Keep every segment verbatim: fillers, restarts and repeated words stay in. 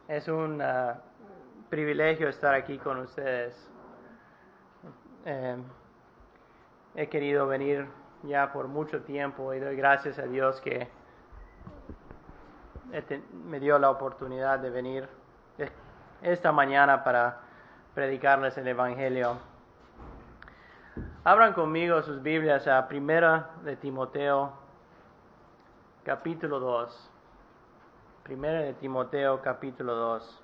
Es un uh, privilegio estar aquí con ustedes. Eh, he querido venir ya por mucho tiempo y doy gracias a Dios que me dio la oportunidad de venir esta mañana para predicarles el Evangelio. Abran conmigo sus Biblias a Primera de Timoteo, capítulo dos. Primera de Timoteo, capítulo dos.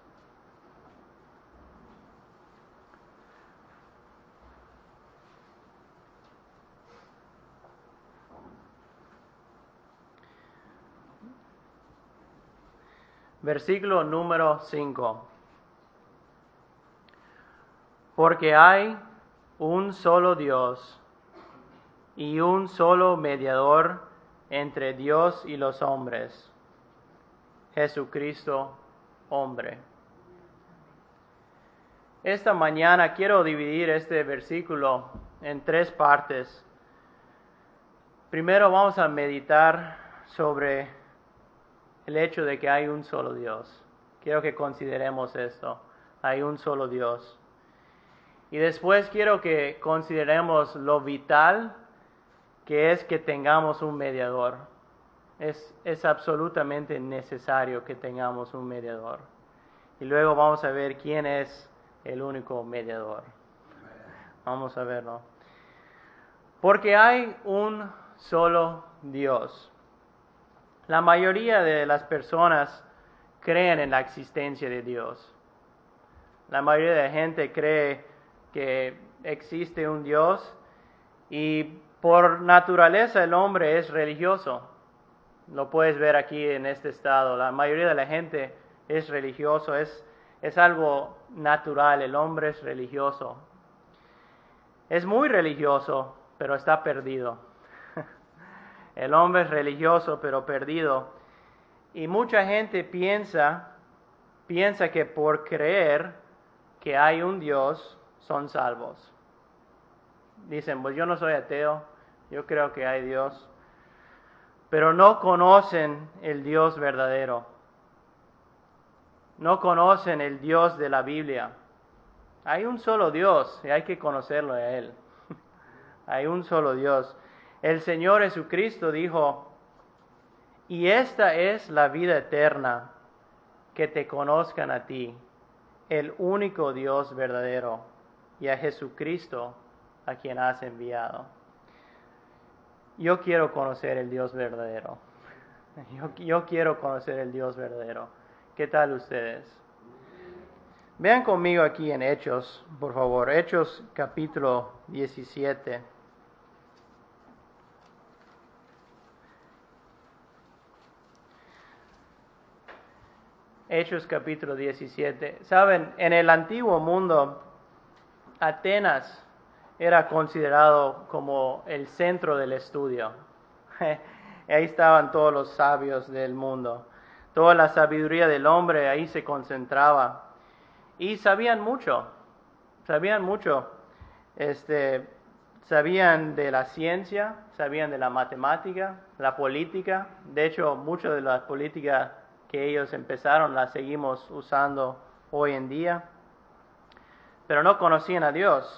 Versículo número cinco. Porque hay un solo Dios y un solo mediador entre Dios y los hombres, Jesucristo, hombre. Esta mañana quiero dividir este versículo en tres partes. Primero vamos a meditar sobre el hecho de que hay un solo Dios. Quiero que consideremos esto. Hay un solo Dios. Y después quiero que consideremos lo vital que es que tengamos un mediador. Es, es absolutamente necesario que tengamos un mediador. Y luego vamos a ver quién es el único mediador. Vamos a verlo. Porque hay un solo Dios. La mayoría de las personas creen en la existencia de Dios. La mayoría de la gente cree que existe un Dios y por naturaleza el hombre es religioso. Lo puedes ver aquí en este estado. La mayoría de la gente es religioso, es, es algo natural. El hombre es religioso. Es muy religioso, pero está perdido. El hombre es religioso, pero perdido. Y mucha gente piensa, piensa que por creer que hay un Dios, son salvos. Dicen, pues yo no soy ateo, yo creo que hay Dios. Pero no conocen el Dios verdadero. No conocen el Dios de la Biblia. Hay un solo Dios y hay que conocerlo a Él. Hay un solo Dios. El Señor Jesucristo dijo, y esta es la vida eterna, que te conozcan a ti, el único Dios verdadero, y a Jesucristo, a quien has enviado. Yo quiero conocer el Dios verdadero. Yo, yo quiero conocer el Dios verdadero. ¿Qué tal ustedes? Vean conmigo aquí en Hechos, por favor. Hechos capítulo diecisiete. Hechos capítulo diecisiete. Saben, en el antiguo mundo, Atenas era considerado como el centro del estudio. Ahí estaban todos los sabios del mundo. Toda la sabiduría del hombre ahí se concentraba. Y sabían mucho. Sabían mucho. Este, sabían de la ciencia, sabían de la matemática, la política. De hecho, mucho de la política que ellos empezaron la seguimos usando hoy en día. Pero no conocían a Dios.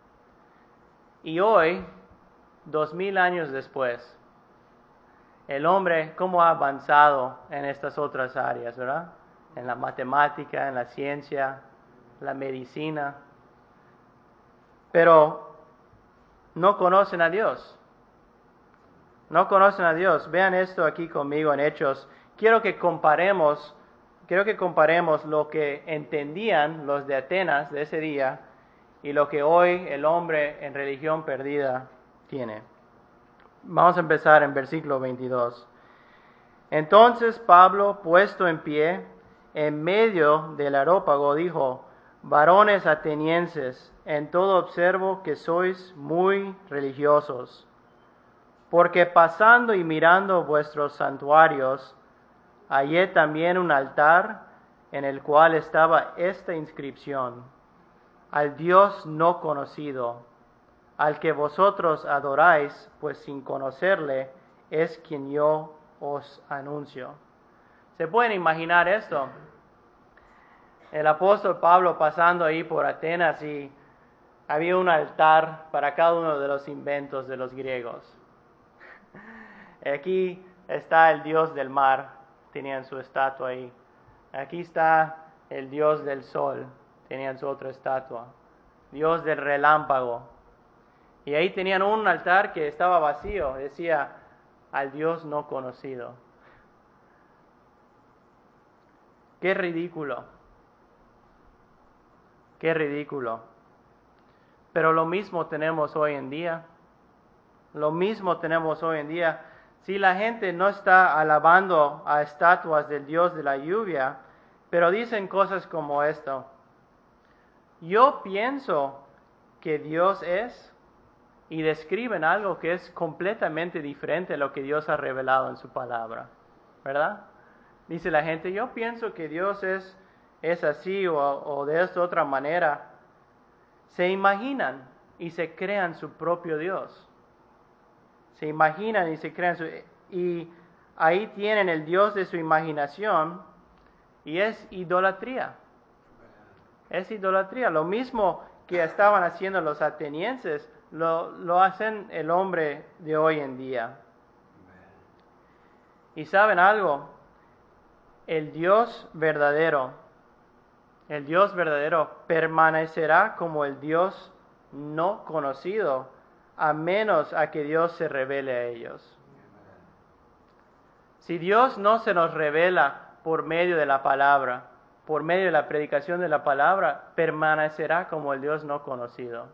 Y hoy, dos mil años después, el hombre, ¿cómo ha avanzado en estas otras áreas, verdad? En la matemática, en la ciencia, la medicina. Pero no conocen a Dios. No conocen a Dios. Vean esto aquí conmigo en Hechos. Quiero que comparemos, quiero que comparemos lo que entendían los de Atenas de ese día y lo que hoy el hombre en religión perdida tiene. Vamos a empezar en versículo veintidós. Entonces Pablo, puesto en pie, en medio del areópago, dijo, varones atenienses, en todo observo que sois muy religiosos, porque pasando y mirando vuestros santuarios, hallé también un altar en el cual estaba esta inscripción: al Dios no conocido, al que vosotros adoráis, pues sin conocerle es quien yo os anuncio. ¿Se pueden imaginar esto? el apóstol Pablo pasando ahí por Atenas y había un altar para cada uno de los inventos de los griegos. Aquí está el dios del mar, tenían su estatua ahí. Aquí está el dios del sol, tenían su otra estatua. Dios del relámpago. Y ahí tenían un altar que estaba vacío, decía al Dios no conocido. Qué ridículo. Qué ridículo. Pero lo mismo tenemos hoy en día. Lo mismo tenemos hoy en día. Si la gente no está alabando a estatuas del Dios de la lluvia, pero dicen cosas como esto. Yo pienso que Dios es, y describen algo que es completamente diferente a lo que Dios ha revelado en su palabra, ¿verdad? Dice la gente, yo pienso que Dios es, es así o, o de esta otra manera. Se imaginan y se crean su propio Dios. Se imaginan y se crean su... Y ahí tienen el Dios de su imaginación y es idolatría. Es idolatría. Lo mismo que estaban haciendo los atenienses, lo, lo hacen el hombre de hoy en día. Y ¿saben algo? El Dios verdadero, el Dios verdadero permanecerá como el Dios no conocido, a menos a que Dios se revele a ellos. Si Dios no se nos revela por medio de la palabra, por medio de la predicación de la palabra, permanecerá como el Dios no conocido.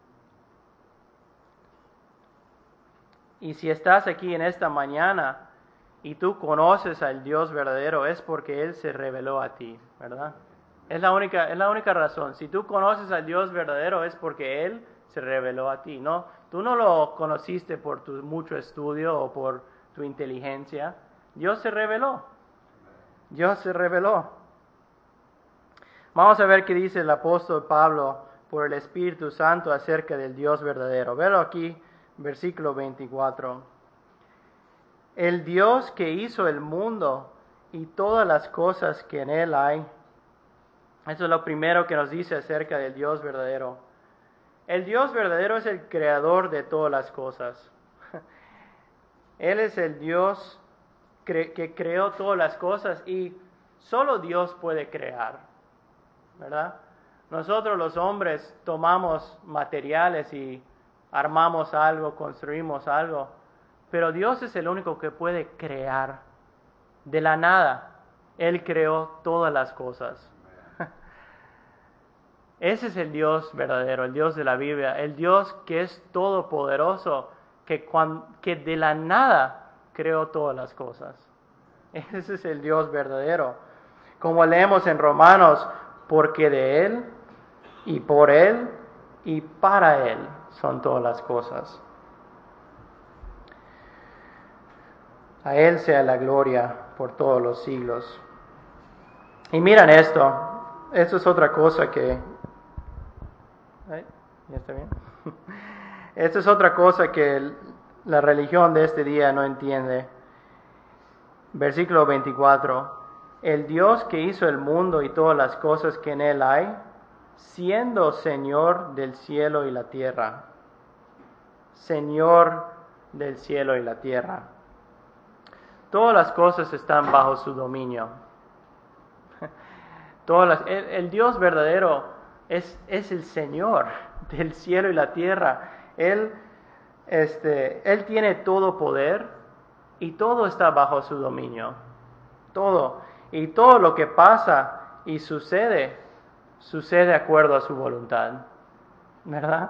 Y si estás aquí en esta mañana y tú conoces al Dios verdadero, es porque Él se reveló a ti, ¿verdad? Es la única, es la única razón. Si tú conoces al Dios verdadero, es porque Él se reveló a ti, ¿no? Tú no lo conociste por tu mucho estudio o por tu inteligencia. Dios se reveló. Dios se reveló. Vamos a ver qué dice el apóstol Pablo por el Espíritu Santo acerca del Dios verdadero. Velo aquí, versículo veinticuatro. El Dios que hizo el mundo y todas las cosas que en él hay. Eso es lo primero que nos dice acerca del Dios verdadero. El Dios verdadero es el creador de todas las cosas. Él es el Dios que creó todas las cosas y solo Dios puede crear, ¿verdad? Nosotros los hombres tomamos materiales y armamos algo, construimos algo, pero Dios es el único que puede crear de la nada. Él creó todas las cosas. Ese es el Dios verdadero, el Dios de la Biblia, el Dios que es todopoderoso, que, cuando, que de la nada creó todas las cosas. Ese es el Dios verdadero. Como leemos en Romanos, porque de Él y por Él y para Él son todas las cosas. A Él sea la gloria por todos los siglos. Y miren esto, esto es otra cosa que... ¿Ay? ¿Ya está bien? Esto es otra cosa que la religión de este día no entiende. Versículo veinticuatro. El Dios que hizo el mundo y todas las cosas que en él hay, siendo Señor del cielo y la tierra. Señor del cielo y la tierra. Todas las cosas están bajo su dominio. Todas las, el, el Dios verdadero es, es el Señor del cielo y la tierra. Él, este, Él tiene todo poder y todo está bajo su dominio. Todo. Y todo lo que pasa y sucede, sucede de acuerdo a su voluntad. ¿Verdad?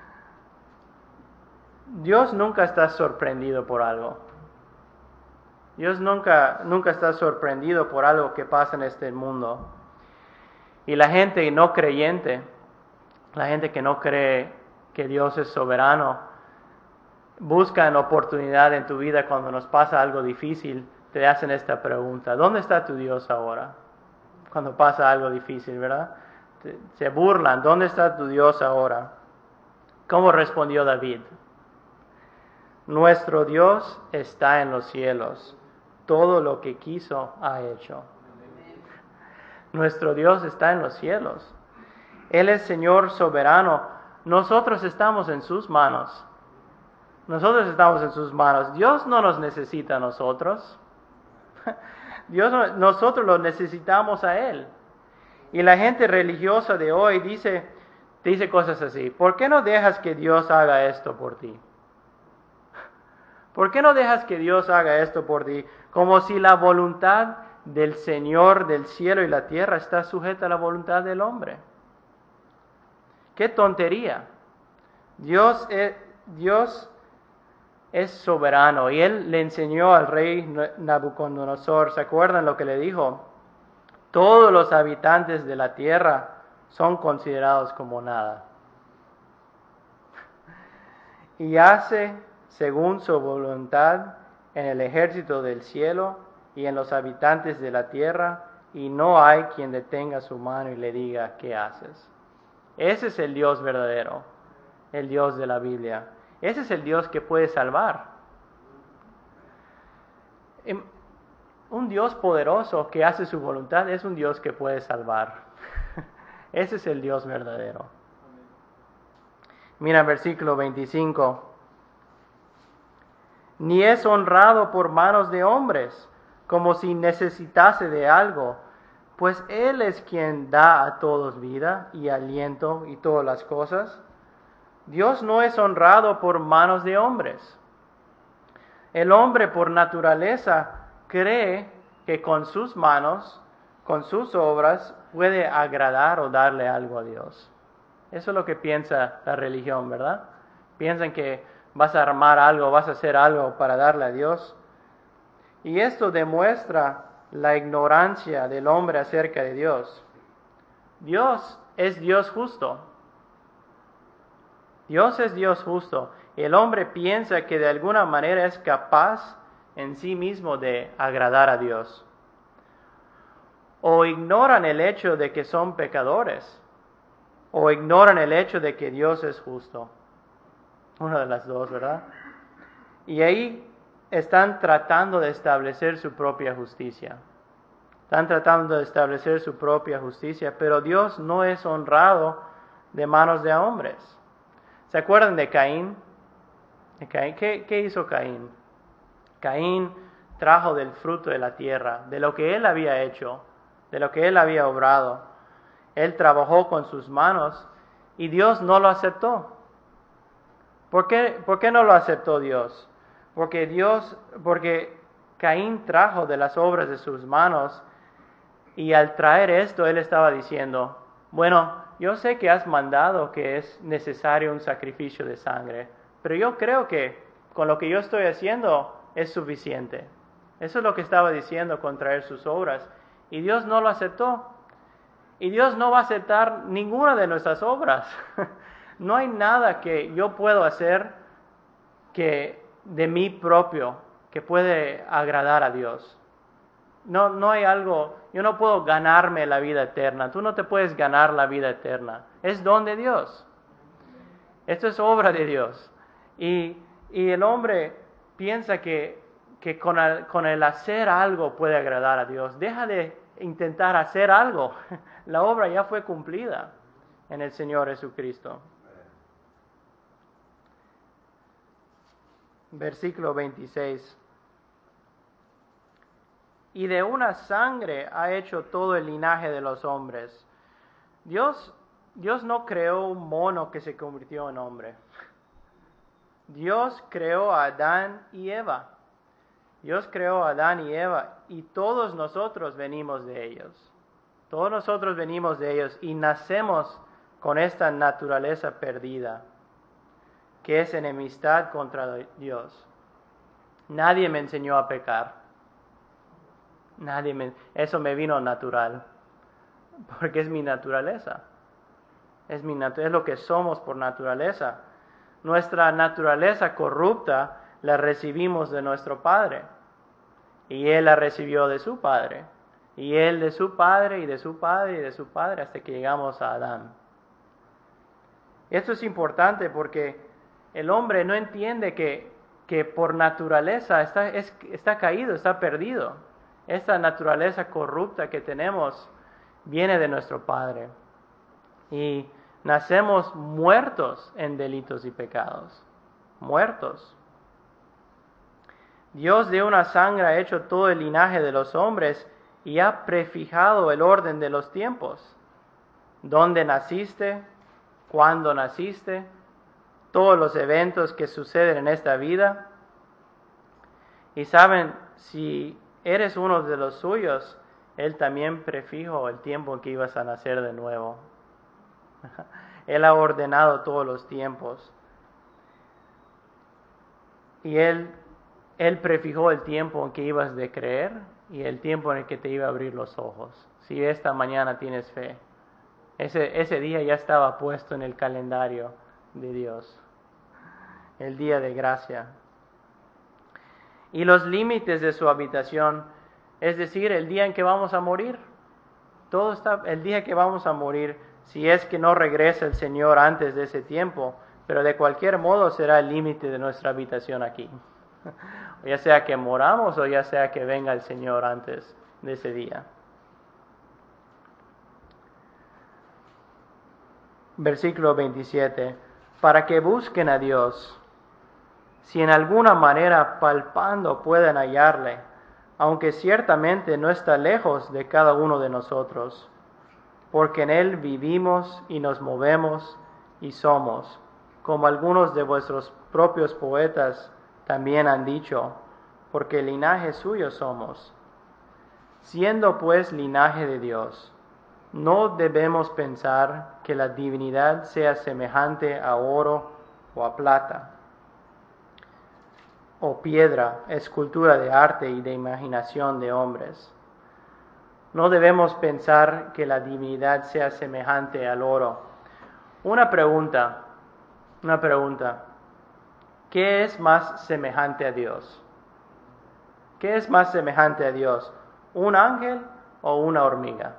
Dios nunca está sorprendido por algo. Dios nunca, nunca está sorprendido por algo que pasa en este mundo. Y la gente no creyente, la gente que no cree que Dios es soberano, buscan oportunidad en tu vida cuando nos pasa algo difícil, te hacen esta pregunta: ¿dónde está tu Dios ahora? Cuando pasa algo difícil, ¿verdad? Te, se burlan: ¿dónde está tu Dios ahora? ¿Cómo respondió David? Nuestro Dios está en los cielos, todo lo que quiso ha hecho. Nuestro Dios está en los cielos. Él es Señor soberano. Nosotros estamos en sus manos. Nosotros estamos en sus manos. Dios no nos necesita a nosotros. Dios, nosotros lo necesitamos a Él. Y la gente religiosa de hoy dice, dice cosas así. ¿Por qué no dejas que Dios haga esto por ti? ¿Por qué no dejas que Dios haga esto por ti? Como si la voluntad del Señor del cielo y la tierra está sujeta a la voluntad del hombre. ¡Qué tontería! Dios es, Dios es soberano y Él le enseñó al rey Nabucodonosor, ¿se acuerdan lo que le dijo? Todos los habitantes de la tierra son considerados como nada. Y hace según su voluntad en el ejército del cielo y en los habitantes de la tierra, y no hay quien detenga su mano y le diga, ¿qué haces? Ese es el Dios verdadero, el Dios de la Biblia. Ese es el Dios que puede salvar. Un Dios poderoso que hace su voluntad es un Dios que puede salvar. Ese es el Dios verdadero. Mira versículo veinticinco. Ni es honrado por manos de hombres, como si necesitase de algo, pues Él es quien da a todos vida y aliento y todas las cosas. Dios no es honrado por manos de hombres. El hombre por naturaleza cree que con sus manos, con sus obras, puede agradar o darle algo a Dios. Eso es lo que piensa la religión, ¿verdad? Piensan que vas a armar algo, vas a hacer algo para darle a Dios. Y esto demuestra la ignorancia del hombre acerca de Dios. Dios es Dios justo. Dios es Dios justo. El hombre piensa que de alguna manera es capaz en sí mismo de agradar a Dios. O ignoran el hecho de que son pecadores. O ignoran el hecho de que Dios es justo. Una de las dos, ¿verdad? Y ahí están tratando de establecer su propia justicia. Están tratando de establecer su propia justicia, pero Dios no es honrado de manos de hombres. ¿Se acuerdan de Caín? ¿De Caín? ¿Qué, qué hizo Caín? Caín trajo del fruto de la tierra, de lo que él había hecho, de lo que él había obrado. Él trabajó con sus manos y Dios no lo aceptó. ¿Por qué, por qué no lo aceptó Dios? Porque Dios, porque Caín trajo de las obras de sus manos y al traer esto él estaba diciendo, bueno, yo sé que has mandado que es necesario un sacrificio de sangre, pero yo creo que con lo que yo estoy haciendo es suficiente. Eso es lo que estaba diciendo con traer sus obras y Dios no lo aceptó. Y Dios no va a aceptar ninguna de nuestras obras. No hay nada que yo puedo hacer que de mí propio que puede agradar a Dios. No, no hay algo, yo no puedo ganarme la vida eterna. Tú no te puedes ganar la vida eterna. Es don de Dios. Esto es obra de Dios. Y, y el hombre piensa que, que con, el, con el hacer algo puede agradar a Dios. Deja de intentar hacer algo. La obra ya fue cumplida en el Señor Jesucristo. Versículo veintiséis. Y de una sangre ha hecho todo el linaje de los hombres. Dios, Dios no creó un mono que se convirtió en hombre. Dios creó a Adán y Eva. Dios creó a Adán y Eva y todos nosotros venimos de ellos. Todos nosotros venimos de ellos y nacemos con esta naturaleza perdida, que es enemistad contra Dios. Nadie me enseñó a pecar. Nadie me, eso me vino natural, porque es mi naturaleza. Es, mi, es lo que somos por naturaleza. Nuestra naturaleza corrupta la recibimos de nuestro Padre, y Él la recibió de su Padre, y Él de su Padre, y de su Padre, y de su Padre, hasta que llegamos a Adán. Esto es importante porque el hombre no entiende que, que por naturaleza está, es, está caído, está perdido. Esta naturaleza corrupta que tenemos viene de nuestro Padre. Y nacemos muertos en delitos y pecados. Muertos. Dios de una sangre ha hecho todo el linaje de los hombres y ha prefijado el orden de los tiempos. ¿Dónde naciste? ¿Cuándo naciste? Todos los eventos que suceden en esta vida. Y saben, si eres uno de los suyos, Él también prefijó el tiempo en que ibas a nacer de nuevo. Él ha ordenado todos los tiempos. Y Él, Él prefijó el tiempo en que ibas de creer y el tiempo en el que te iba a abrir los ojos. Si esta mañana tienes fe, ese, ese día ya estaba puesto en el calendario de Dios. El día de gracia. Y los límites de su habitación, es decir, el día en que vamos a morir. Todo está, el día que vamos a morir, si es que no regresa el Señor antes de ese tiempo, pero de cualquier modo será el límite de nuestra habitación aquí. Ya sea que moramos o ya sea que venga el Señor antes de ese día. Versículo veintisiete. Para que busquen a Dios, si en alguna manera palpando pueden hallarle, aunque ciertamente no está lejos de cada uno de nosotros, porque en Él vivimos y nos movemos y somos, como algunos de vuestros propios poetas también han dicho, porque linaje suyo somos. Siendo pues linaje de Dios, no debemos pensar que la divinidad sea semejante a oro o a plata, o piedra, escultura de arte y de imaginación de hombres. No debemos pensar que la divinidad sea semejante al oro. Una pregunta, una pregunta. ¿Qué es más semejante a Dios? ¿Qué es más semejante a Dios? ¿Un ángel o una hormiga?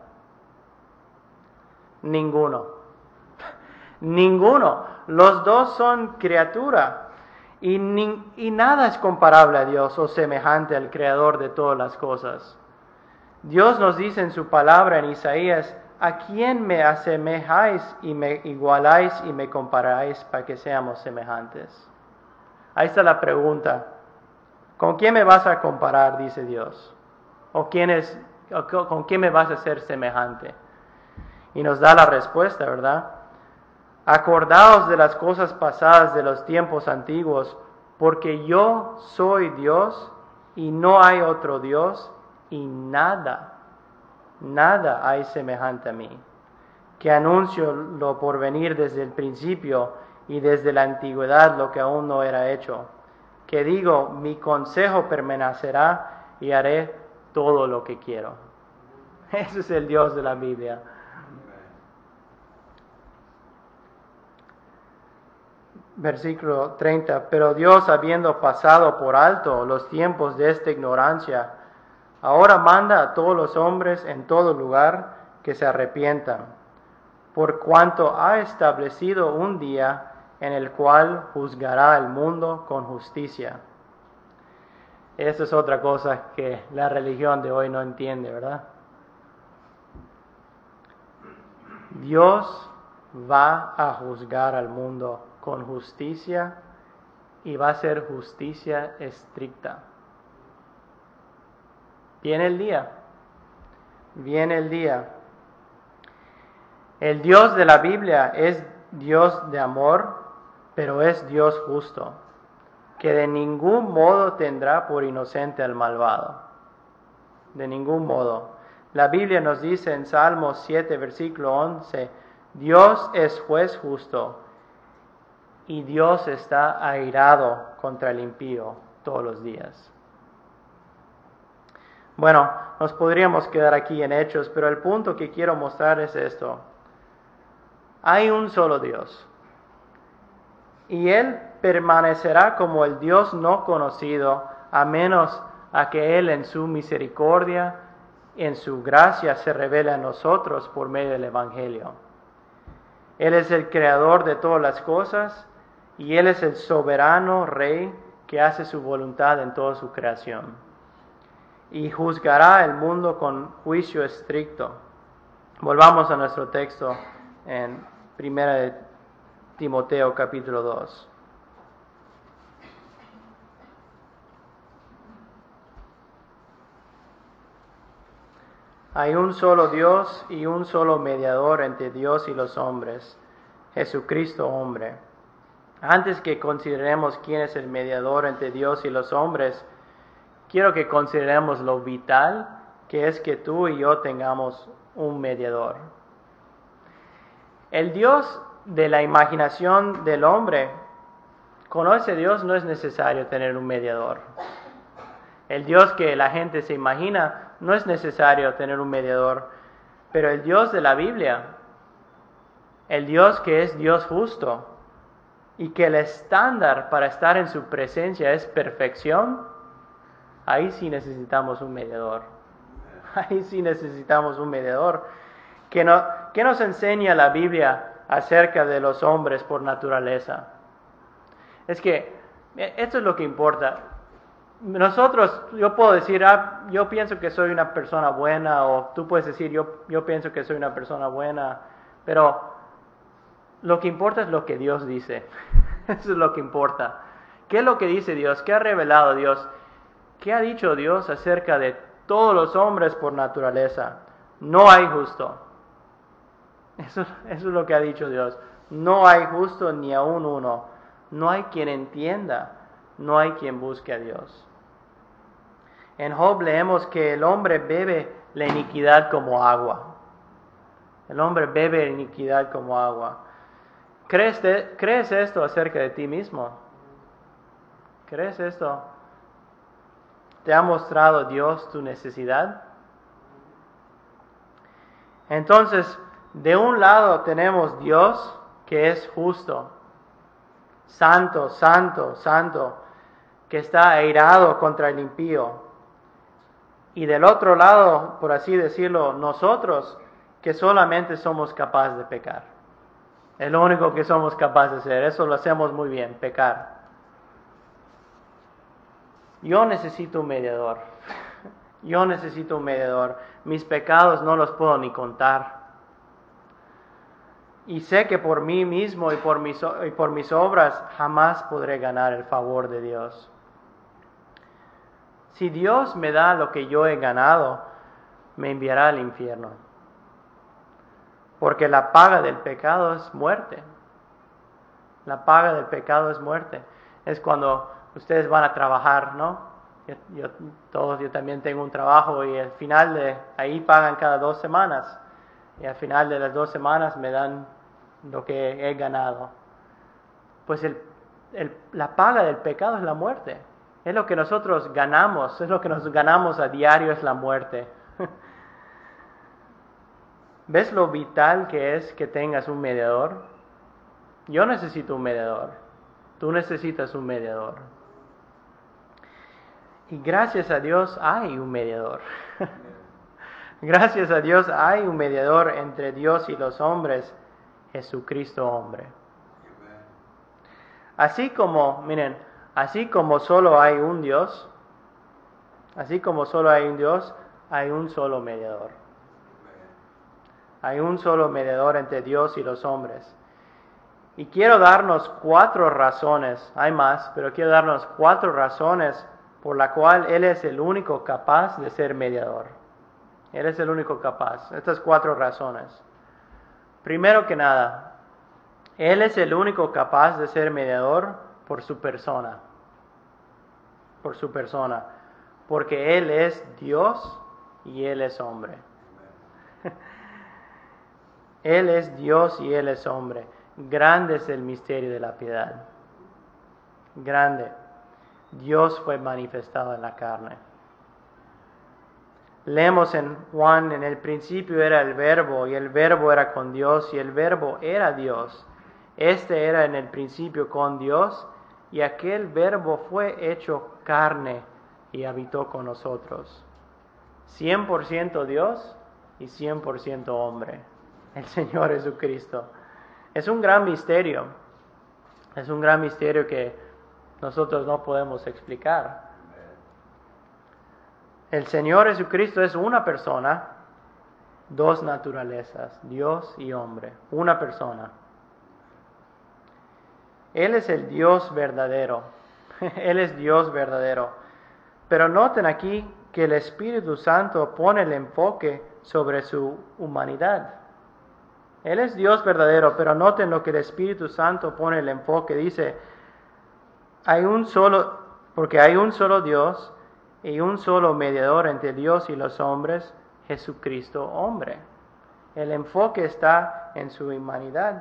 Ninguno. Ninguno. Los dos son criatura. Y, ni, y nada es comparable a Dios o semejante al Creador de todas las cosas. Dios nos dice en su palabra en Isaías, ¿a quién me asemejáis y me igualáis y me comparáis para que seamos semejantes? Ahí está la pregunta. ¿Con quién me vas a comparar? Dice Dios. ¿O quién es, o con quién me vas a hacer semejante? Y nos da la respuesta, ¿verdad? Acordaos de las cosas pasadas de los tiempos antiguos, porque yo soy Dios y no hay otro Dios y nada, nada hay semejante a mí, que anuncio lo por venir desde el principio y desde la antigüedad lo que aún no era hecho, que digo, mi consejo permanecerá y haré todo lo que quiero. Ese es el Dios de la Biblia. Versículo treinta, pero Dios, habiendo pasado por alto los tiempos de esta ignorancia, ahora manda a todos los hombres en todo lugar que se arrepientan, por cuanto ha establecido un día en el cual juzgará al mundo con justicia. Esa es otra cosa que la religión de hoy no entiende, ¿verdad? Dios va a juzgar al mundo con justicia y va a ser justicia estricta. Viene el día, viene el día. El Dios de la Biblia es Dios de amor, pero es Dios justo, que de ningún modo tendrá por inocente al malvado. De ningún modo. La Biblia nos dice en Salmos siete, versículo once, Dios es juez justo, y Dios está airado contra el impío todos los días. Bueno, nos podríamos quedar aquí en Hechos, pero el punto que quiero mostrar es esto. Hay un solo Dios, y Él permanecerá como el Dios no conocido, a menos a que Él en su misericordia, en su gracia, se revele a nosotros por medio del Evangelio. Él es el creador de todas las cosas, y Él es el soberano Rey que hace su voluntad en toda su creación. Y juzgará el mundo con juicio estricto. Volvamos a nuestro texto en Primera de Timoteo capítulo dos. Hay un solo Dios y un solo mediador entre Dios y los hombres, Jesucristo hombre. Antes que consideremos quién es el mediador entre Dios y los hombres, quiero que consideremos lo vital que es que tú y yo tengamos un mediador. El Dios de la imaginación del hombre, con ese Dios no es necesario tener un mediador. El Dios que la gente se imagina, no es necesario tener un mediador. Pero el Dios de la Biblia, el Dios que es Dios justo, y que el estándar para estar en su presencia es perfección, ahí sí necesitamos un mediador. Ahí sí necesitamos un mediador. Que, no, que nos enseña la Biblia acerca de los hombres por naturaleza. Es que esto es lo que importa. Nosotros, yo puedo decir, ah, yo pienso que soy una persona buena, o tú puedes decir, yo, yo pienso que soy una persona buena, pero lo que importa es lo que Dios dice. Eso es lo que importa. ¿Qué es lo que dice Dios? ¿Qué ha revelado Dios? ¿Qué ha dicho Dios acerca de todos los hombres por naturaleza? No hay justo. Eso, eso es lo que ha dicho Dios. No hay justo ni aún uno. No hay quien entienda. No hay quien busque a Dios. En Job leemos que el hombre bebe la iniquidad como agua. El hombre bebe la iniquidad como agua. ¿Crees, de, ¿Crees esto acerca de ti mismo? ¿Crees esto? ¿Te ha mostrado Dios tu necesidad? Entonces, de un lado tenemos Dios que es justo, santo, santo, santo, que está airado contra el impío. Y del otro lado, por así decirlo, nosotros que solamente somos capaces de pecar. Es lo único que somos capaces de hacer. Eso lo hacemos muy bien, pecar. Yo necesito un mediador. Yo necesito un mediador. Mis pecados no los puedo ni contar. Y sé que por mí mismo y por mis, y por mis obras jamás podré ganar el favor de Dios. Si Dios me da lo que yo he ganado, me enviará al infierno. Porque la paga del pecado es muerte. La paga del pecado es muerte. Es cuando ustedes van a trabajar, ¿no? Yo, yo, todos, yo también tengo un trabajo y al final de ahí pagan cada dos semanas. Y al final de las dos semanas me dan lo que he ganado. Pues el, el, la paga del pecado es la muerte. Es lo que nosotros ganamos, es lo que nos ganamos a diario, es la muerte. ¿Ves lo vital que es que tengas un mediador? Yo necesito un mediador. Tú necesitas un mediador. Y gracias a Dios hay un mediador. Gracias a Dios hay un mediador entre Dios y los hombres, Jesucristo hombre. Así como, miren, así como solo hay un Dios, así como solo hay un Dios, hay un solo mediador. Hay un solo mediador entre Dios y los hombres. Y quiero darnos cuatro razones, hay más, pero quiero darnos cuatro razones por la cual Él es el único capaz de ser mediador. Él es el único capaz. Estas cuatro razones. Primero que nada, Él es el único capaz de ser mediador por su persona. Por su persona. Porque Él es Dios y Él es hombre. Él es Dios y Él es hombre. Grande es el misterio de la piedad. Grande. Dios fue manifestado en la carne. Leemos en Juan, en el principio era el Verbo, y el Verbo era con Dios, y el Verbo era Dios. Este era en el principio con Dios, y aquel Verbo fue hecho carne y habitó con nosotros. cien por ciento Dios y cien por ciento hombre. El Señor Jesucristo. Es un gran misterio. Es un gran misterio que nosotros no podemos explicar. El Señor Jesucristo es una persona dos naturalezas, Dios y hombre, una persona. Él es el Dios verdadero, Él es Dios verdadero. Pero noten aquí que el Espíritu Santo pone el enfoque sobre su humanidad. Él es Dios verdadero, pero noten lo que el Espíritu Santo pone el enfoque. Dice, hay un solo, porque hay un solo Dios y un solo mediador entre Dios y los hombres, Jesucristo hombre. El enfoque está en su humanidad.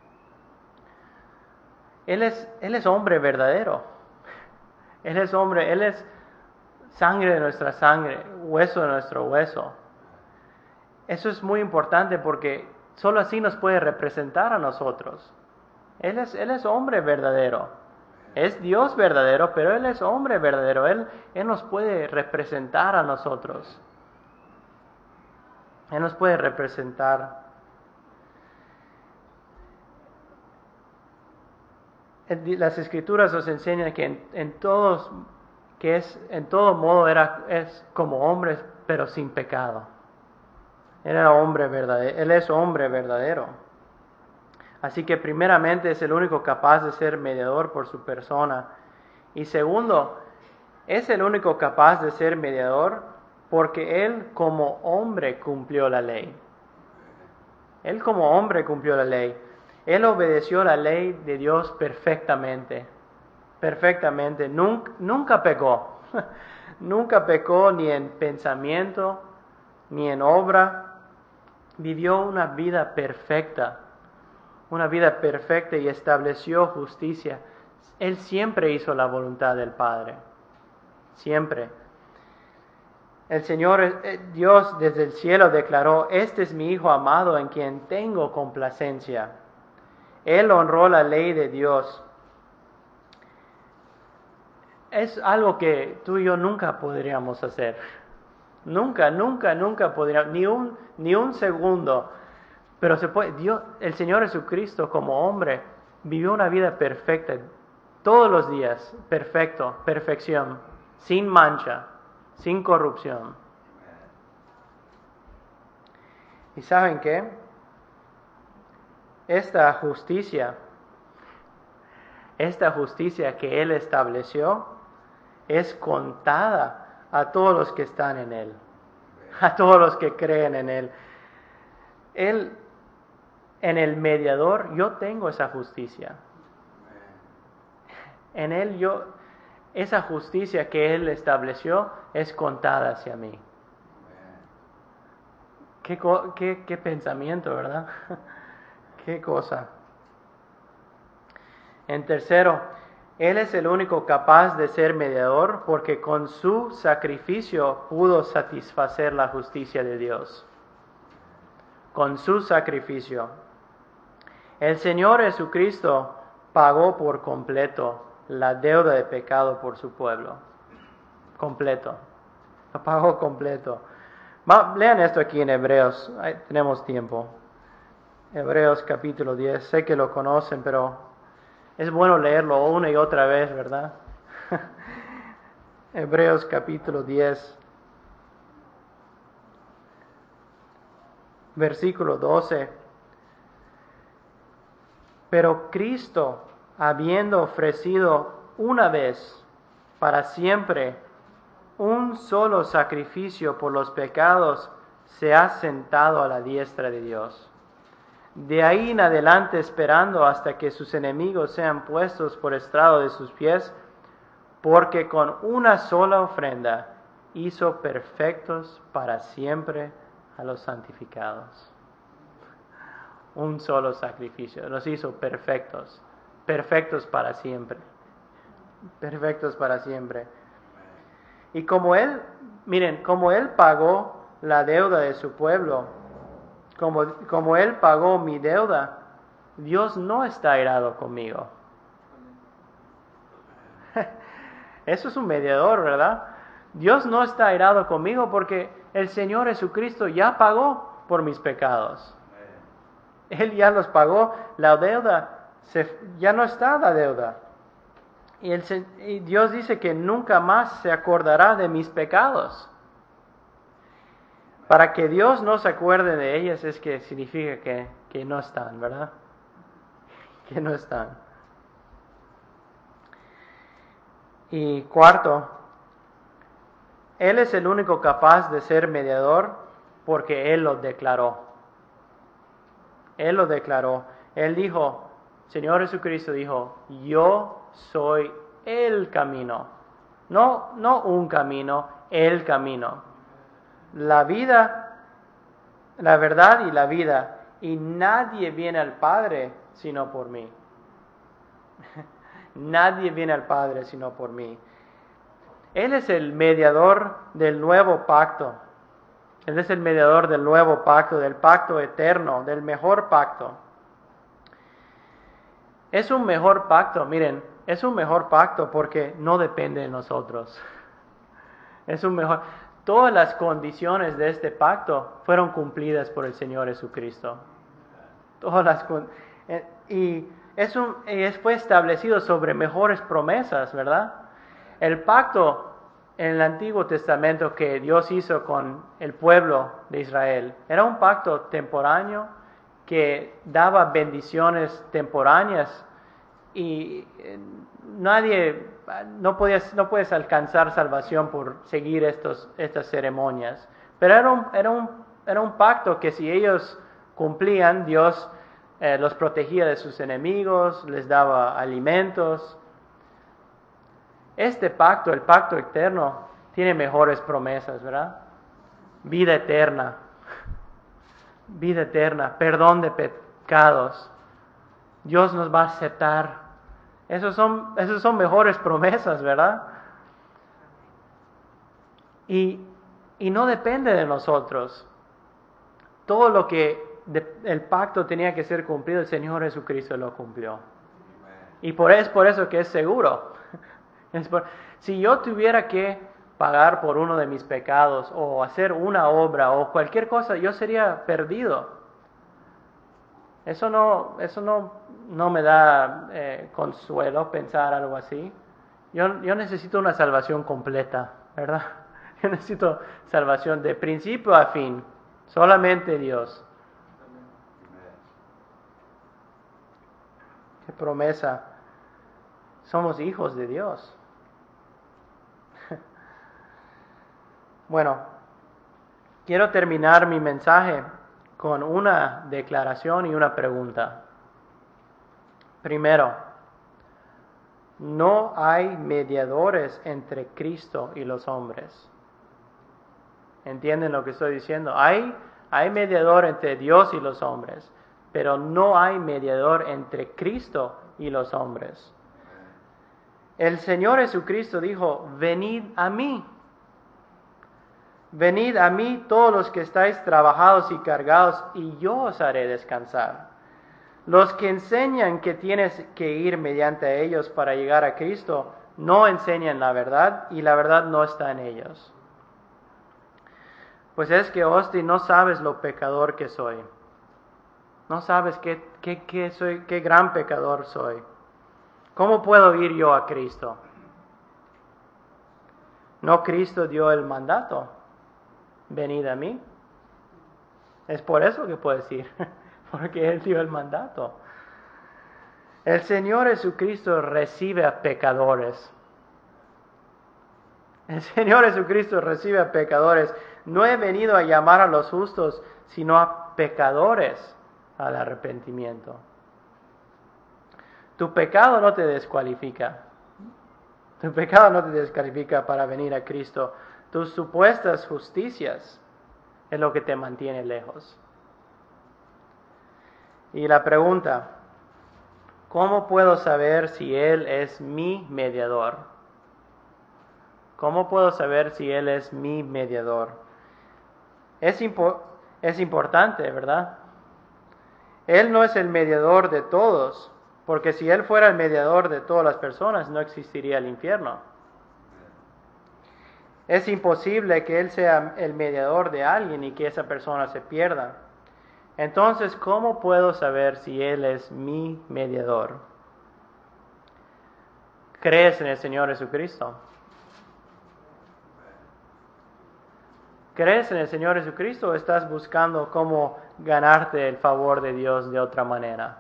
Él es, él es hombre verdadero. Él es hombre, Él es sangre de nuestra sangre, hueso de nuestro hueso. Eso es muy importante porque solo así nos puede representar a nosotros. Él es, él es hombre verdadero. Es Dios verdadero, pero Él es hombre verdadero. Él, él nos puede representar a nosotros. Él nos puede representar. Las Escrituras nos enseñan que en, en todos, que es en todo modo era es como hombre, pero sin pecado. Él era hombre verdadero. Él es hombre verdadero. Así que primeramente es el único capaz de ser mediador por su persona. Y segundo, es el único capaz de ser mediador porque Él como hombre cumplió la ley. Él como hombre cumplió la ley. Él obedeció la ley de Dios perfectamente. Perfectamente. Nunca, nunca pecó. Nunca pecó ni en pensamiento, ni en obra. Vivió una vida perfecta. Una vida perfecta y estableció justicia. Él siempre hizo la voluntad del Padre. Siempre. El Señor Dios desde el cielo declaró, este es mi Hijo amado en quien tengo complacencia. Él honró la ley de Dios. Es algo que tú y yo nunca podríamos hacer. Nunca, nunca, nunca podríamos, ni un, ni un segundo. Pero se puede, Dios, el Señor Jesucristo como hombre vivió una vida perfecta, todos los días, perfecto, perfección, sin mancha, sin corrupción. ¿Y saben qué? Esta justicia, esta justicia que Él estableció es contada a todos los que están en Él, a todos los que creen en Él. Él, en el mediador, yo tengo esa justicia. En Él yo, esa justicia que Él estableció es contada hacia mí. Qué, qué, qué pensamiento, ¿verdad? Qué cosa. En tercero, Él es el único capaz de ser mediador porque con su sacrificio pudo satisfacer la justicia de Dios. Con su sacrificio. El Señor Jesucristo pagó por completo la deuda de pecado por su pueblo. Completo. Lo pagó completo. Va, lean esto aquí en Hebreos. Ahí tenemos tiempo. Hebreos capítulo diez. Sé que lo conocen, pero es bueno leerlo una y otra vez, ¿verdad? Hebreos capítulo diez. Versículo doce. Pero Cristo, habiendo ofrecido una vez para siempre un solo sacrificio por los pecados, se ha sentado a la diestra de Dios. De ahí en adelante esperando hasta que sus enemigos sean puestos por estrado de sus pies, porque con una sola ofrenda hizo perfectos para siempre a los santificados. Un solo sacrificio, los hizo perfectos, perfectos para siempre, perfectos para siempre. Y como Él, miren, como Él pagó la deuda de su pueblo, como, como Él pagó mi deuda, Dios no está airado conmigo. Eso es un mediador, ¿verdad? Dios no está airado conmigo porque el Señor Jesucristo ya pagó por mis pecados. Él ya los pagó, la deuda, se, ya no está la deuda. Y, el, y Dios dice que nunca más se acordará de mis pecados. Para que Dios no se acuerde de ellas es que significa que, que no están, ¿verdad? Que no están. Y cuarto, Él es el único capaz de ser mediador porque Él lo declaró. Él lo declaró. Él dijo, Señor Jesucristo dijo, yo soy el camino. No, no un camino, el camino. La vida, la verdad y la vida. Y nadie viene al Padre sino por mí. Nadie viene al Padre sino por mí. Él es el mediador del nuevo pacto. Él es el mediador del nuevo pacto, del pacto eterno, del mejor pacto. Es un mejor pacto, miren, es un mejor pacto porque no depende de nosotros. Es un mejor. Todas las condiciones de este pacto fueron cumplidas por el Señor Jesucristo. Todas las y es un y fue establecido sobre mejores promesas, ¿verdad? El pacto en el Antiguo Testamento que Dios hizo con el pueblo de Israel era un pacto temporáneo que daba bendiciones temporáneas y nadie, no podías, no puedes alcanzar salvación por seguir estos, estas ceremonias. Pero era un, era un, era un pacto que si ellos cumplían, Dios eh, los protegía de sus enemigos, les daba alimentos. Este pacto, el pacto eterno, tiene mejores promesas, ¿verdad? Vida eterna, vida eterna, perdón de pecados. Dios nos va a aceptar. Esos son, esos son mejores promesas, ¿verdad? Y, y no depende de nosotros. Todo lo que de, el pacto tenía que ser cumplido, el Señor Jesucristo lo cumplió. Y por, es por eso que es seguro. Es por, si yo tuviera que pagar por uno de mis pecados o hacer una obra o cualquier cosa, yo sería perdido. Eso no, eso no, no me da eh, consuelo pensar algo así. Yo, yo necesito una salvación completa, ¿verdad? Yo necesito salvación de principio a fin. Solamente Dios. Qué promesa. Somos hijos de Dios. Bueno, quiero terminar mi mensaje con una declaración y una pregunta. Primero, no hay mediadores entre Cristo y los hombres. ¿Entienden lo que estoy diciendo? Hay, hay mediador entre Dios y los hombres, pero no hay mediador entre Cristo y los hombres. El Señor Jesucristo dijo, venid a mí. Venid a mí todos los que estáis trabajados y cargados, y yo os haré descansar. Los que enseñan que tienes que ir mediante ellos para llegar a Cristo, no enseñan la verdad, y la verdad no está en ellos. Pues es que, Austin, no sabes lo pecador que soy. No sabes qué, qué, qué, soy, qué gran pecador soy. ¿Cómo puedo ir yo a Cristo? ¿No Cristo dio el mandato? Venid a mí. Es por eso que puedes ir, porque Él dio el mandato. El Señor Jesucristo recibe a pecadores. El Señor Jesucristo recibe a pecadores. No he venido a llamar a los justos, sino a pecadores al arrepentimiento. Tu pecado no te descualifica. Tu pecado no te descalifica para venir a Cristo. Tus supuestas justicias es lo que te mantiene lejos. Y la pregunta, ¿cómo puedo saber si Él es mi mediador? ¿Cómo puedo saber si Él es mi mediador? Es, impo- es importante, ¿verdad? Él no es el mediador de todos, porque si Él fuera el mediador de todas las personas, no existiría el infierno. Es imposible que Él sea el mediador de alguien y que esa persona se pierda. Entonces, ¿cómo puedo saber si Él es mi mediador? ¿Crees en el Señor Jesucristo? ¿Crees en el Señor Jesucristo o estás buscando cómo ganarte el favor de Dios de otra manera?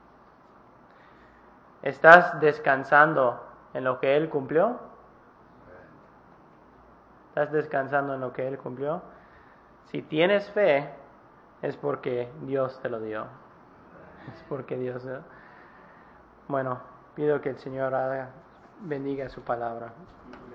¿Estás descansando en lo que Él cumplió? ¿Estás descansando en lo que Él cumplió? Si tienes fe, es porque Dios te lo dio. Es porque Dios... Bueno, pido que el Señor haga- bendiga su palabra.